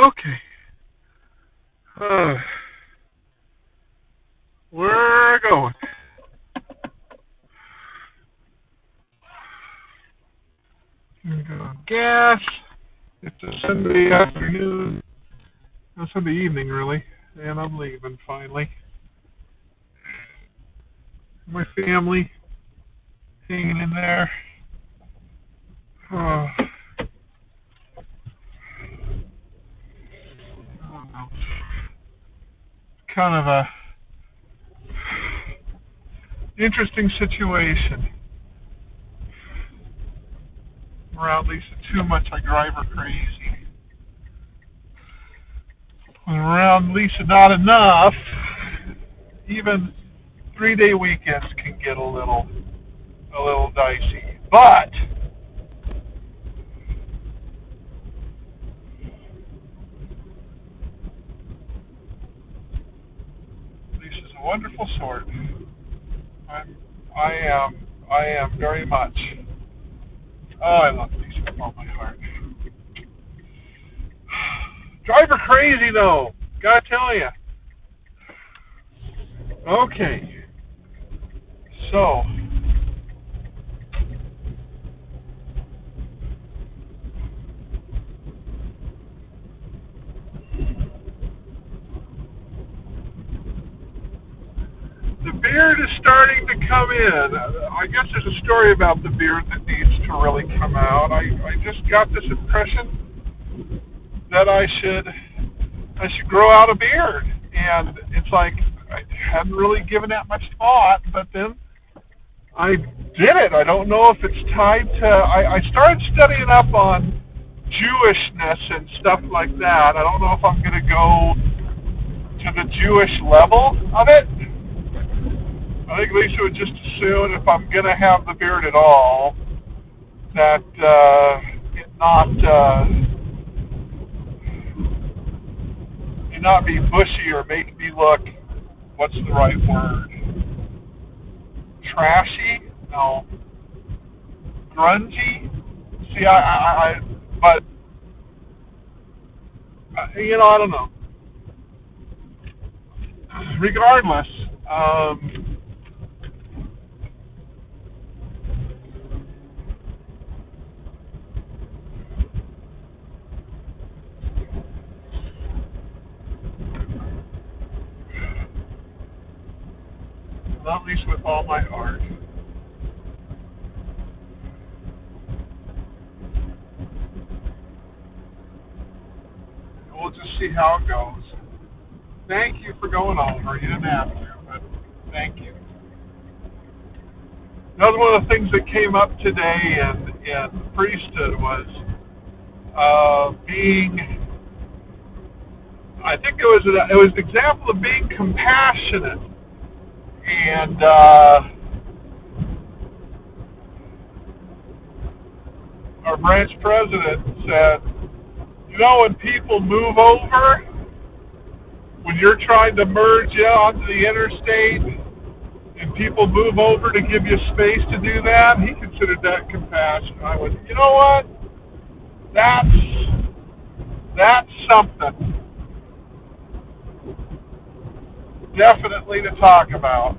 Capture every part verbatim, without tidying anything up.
Okay. Uh, we're going. Gonna go on gas. It's a Sunday afternoon. No, Sunday evening, really. And I'm leaving finally. My family hanging in there. Oh, I don't know. Kind of a interesting situation. Around Lisa too much, I drive her crazy. When around Lisa not enough, even three day weekends can get a little a little dicey. But Lisa's a wonderful sort. I'm I am I am very much. Oh, I love Lisa with all my heart. Drive her crazy though. Gotta tell you. Okay, so the beard is starting to come in. I guess there's a story about the beard that needs to really come out. I, I just got this impression that I should I should grow out a beard, and it's like I hadn't really given that much thought, but then I did it. I don't know if it's tied to. I, I started studying up on Jewishness and stuff like that. I don't know if I'm going to go to the Jewish level of it. I think Lisa would just assume if I'm going to have the beard at all, that uh, it not uh, it not be bushy or make me look, what's the right word? Trashy? No. Grungy? See, I, I, I but uh, you know, I don't know. Regardless, um, not least with all my heart. We'll just see how it goes. Thank you for going over. You didn't have to, but thank you. Another one of the things that came up today in, in priesthood was uh, being, I think it was a, it was an example of being compassionate. And uh, our branch president said, you know, when people move over, when you're trying to merge onto the interstate, and people move over to give you space to do that, he considered that compassion. I went, you know what? That's that's something definitely to talk about.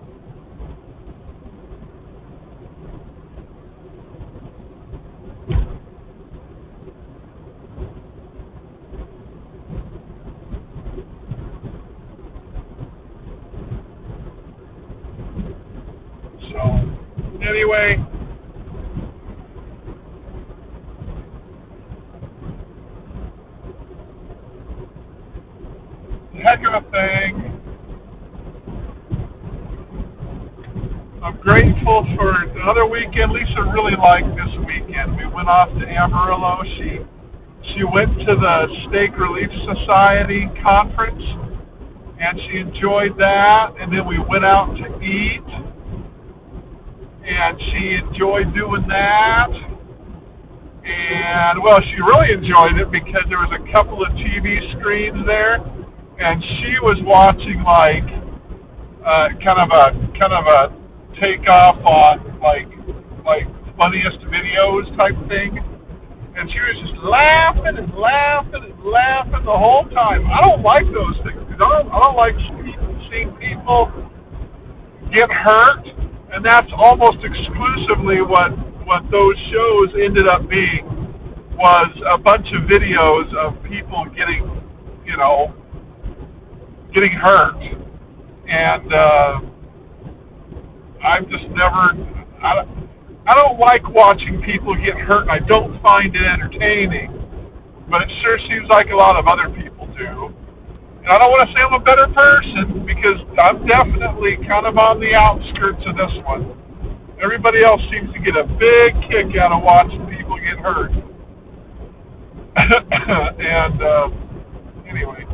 So, anyway, heck of a thing. I'm grateful for another weekend. Lisa really liked this weekend. We went off to Amarillo. She she went to the Stake Relief Society conference, and she enjoyed that. And then we went out to eat, and she enjoyed doing that. And, well, she really enjoyed it because there was a couple of T V screens there, and she was watching, like, uh, kind of a kind of a takeoff on, like, like funniest videos type thing. And she was just laughing and laughing and laughing the whole time. I don't like those things because I don't, I don't like seeing people get hurt, and that's almost exclusively what what those shows ended up being, was a bunch of videos of people getting, you know, getting hurt. And uh, I've just never, I don't, I don't like watching people get hurt, and I don't find it entertaining, but it sure seems like a lot of other people do. And I don't want to say I'm a better person, because I'm definitely kind of on the outskirts of this one. Everybody else seems to get a big kick out of watching people get hurt. and uh, anyway.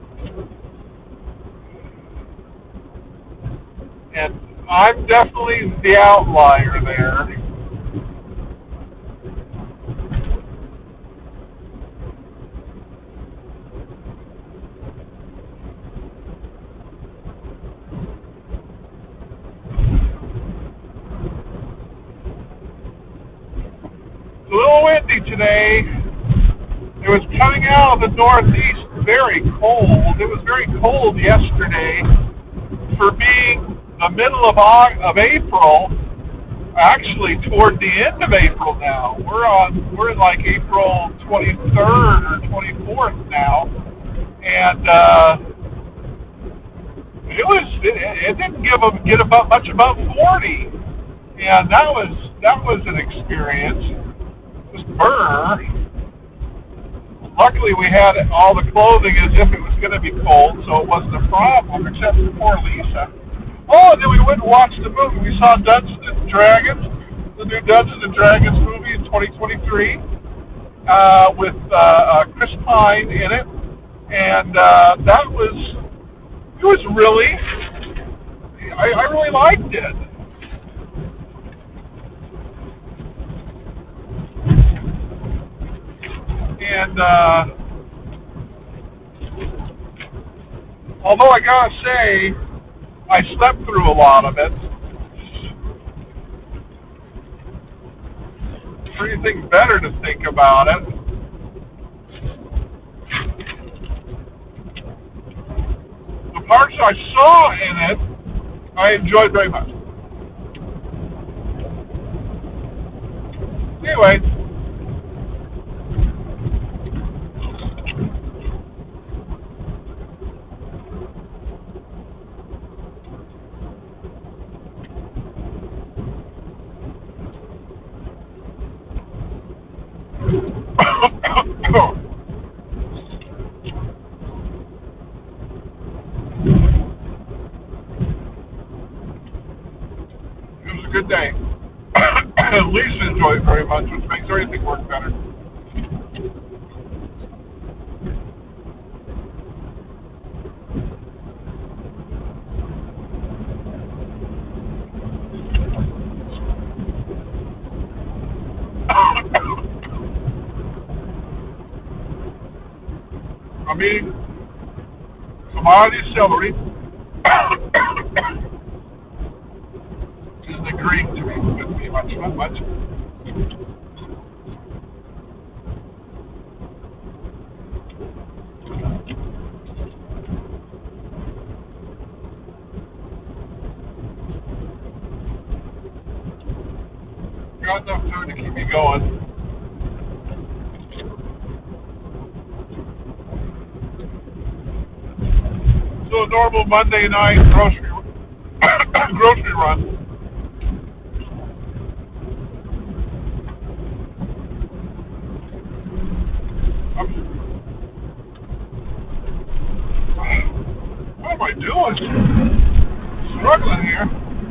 And I'm definitely the outlier there. It's a little windy today. It was coming out of the northeast very cold. It was very cold yesterday for being the middle of of April. Actually, toward the end of April now. We're on. We're in like April twenty-third or twenty-fourth now, and uh, it was. It, it didn't give a, get about much above forty, and that was that was an experience. Just burr. Luckily, we had all the clothing as if it was going to be cold, so it wasn't a problem, except for poor Lisa. Oh, and then we went and watched the movie. We saw Dungeons and Dragons, the new Dungeons and Dragons movie in twenty twenty-three, uh, with uh, uh, Chris Pine in it, and uh, that was it was really I, I really liked it. And uh, although I gotta say, I slept through a lot of it. Anything better to think about it. The parts I saw in it, I enjoyed very much. Anyway. It was a good day. Lisa enjoyed it very much, which makes everything work better. I mean, commodity celery isn't agreeing to me with me much, not much. Got enough food to keep me going. So a normal Monday night grocery grocery run. I'm, what am I doing? Struggling here.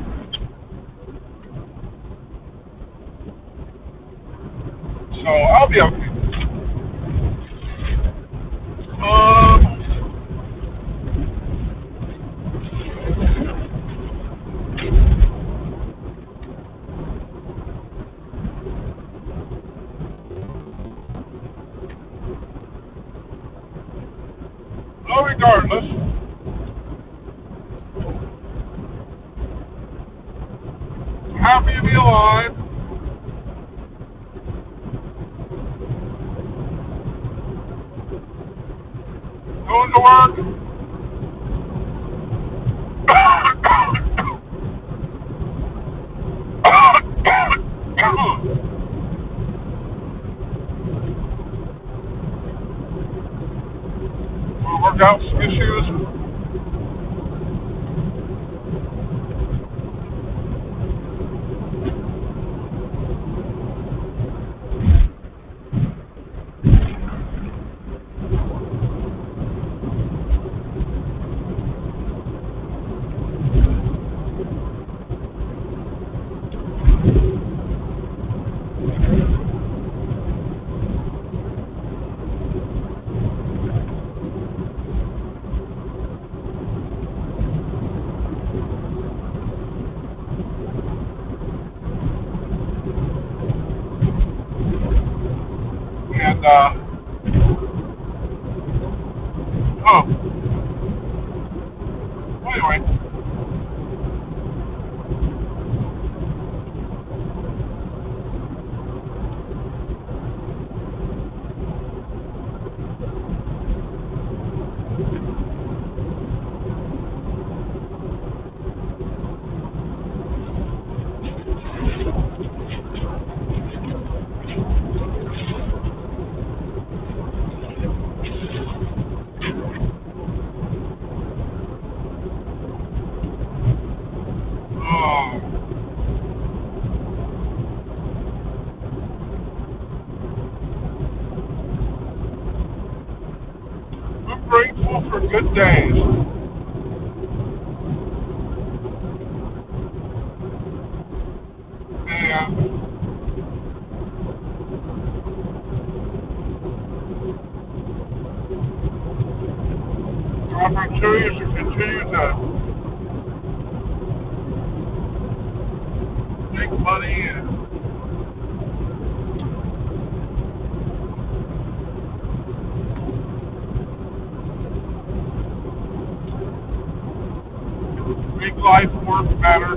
So I'll be okay. Um. Well, regardless, I'm happy to be alive. Going to work. We'll work out some issues. And, uh, oh, well, anyway, oh, I'm grateful for good days. And opportunities to continue to make money and make life work better.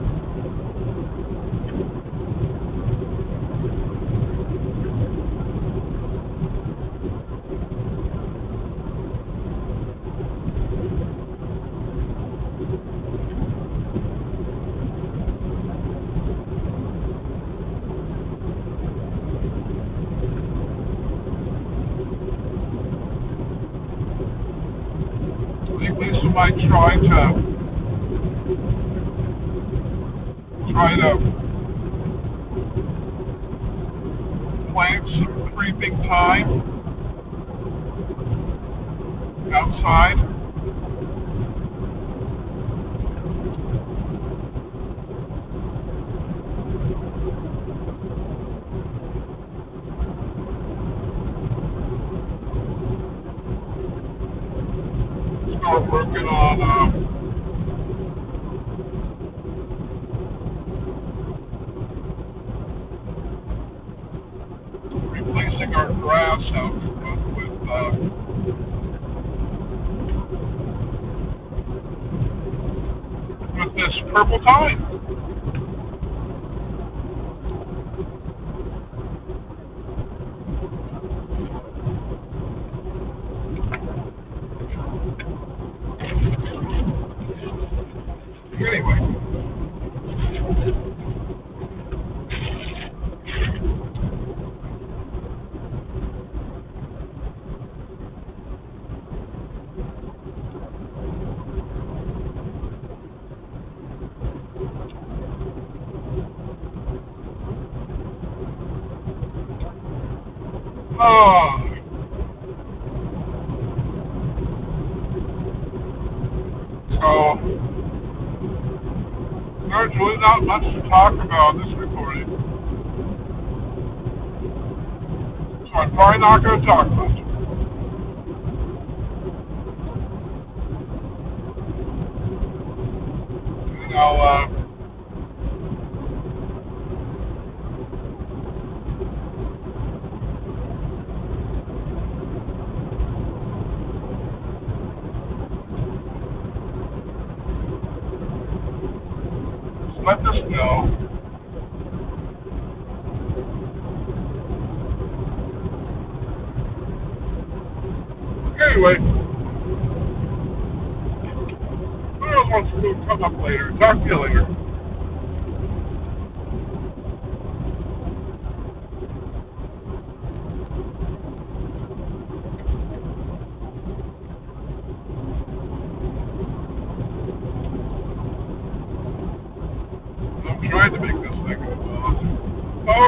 I think Lisa might try to try to plant some creeping thyme outside. Start working on uh, replacing our grass out with, with uh, with this purple thyme. Anyway, oh, so there's really not much to talk about in this recording, so I'm probably not going to talk much. And I'll uh, let this know. Anyway, wants to come up later. Talk to you later. I'm trying to make this thing go off.